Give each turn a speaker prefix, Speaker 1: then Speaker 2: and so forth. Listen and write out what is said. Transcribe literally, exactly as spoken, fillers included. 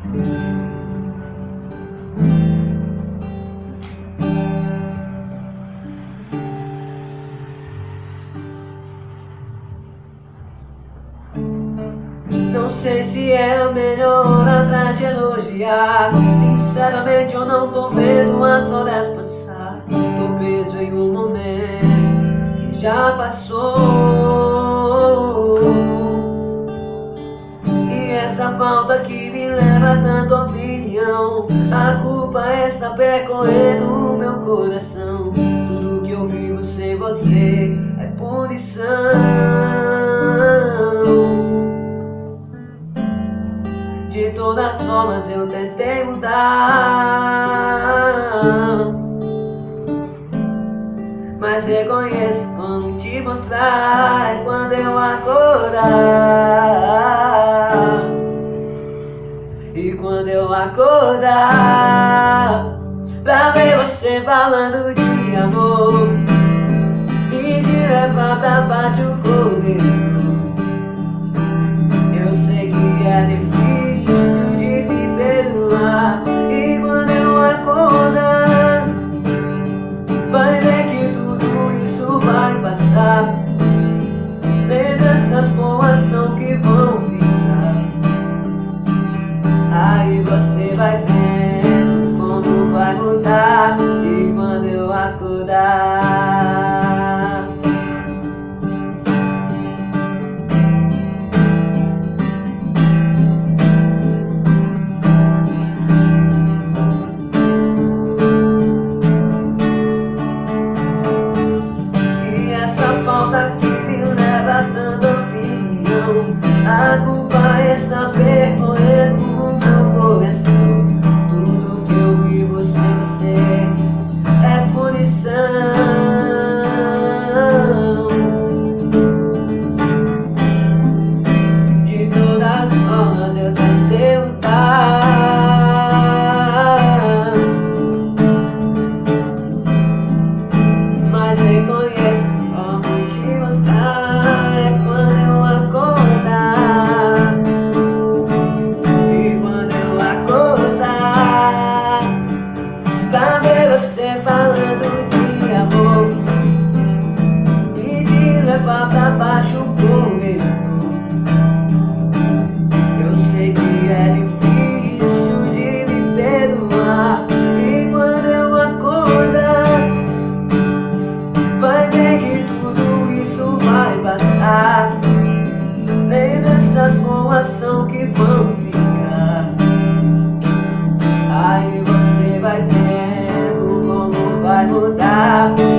Speaker 1: Não sei se é a melhor hora pra te elogiar. Sinceramente eu não tô vendo as horas passar. Tô preso em um momento que já passou. E essa falta que me leva a tanta opinião, a culpa é saber correr do meu coração. Tudo que eu vivo sem você é punição. De todas as formas eu tentei mudar, mas reconheço como te mostrar é quando eu acordar. E quando eu acordar pra ver você falando de amor e de levar pra baixo o corredor, eu sei que é difícil de me perdoar. E quando eu acordar, vai ver que tudo isso vai passar. Lembranças boas são que vão ficar. Aí você vai vendo como vai mudar. E quando eu acordar, falta que me leva a tanta opinião, a culpa é saber correr no meu coração. Tudo que eu vivo sem você é punição. De todas as formas eu tentei mudar, mas reconheço te mostrar é quando eu acordar. E quando eu acordar pra ver você falando de amor e de levar pra baixo o corredor, eu sei que é difícil de me perdoar. E quando eu acordar, vai ver que vai passar. Lembranças boas são que vão ficar. Aí você vai vendo como vai mudar.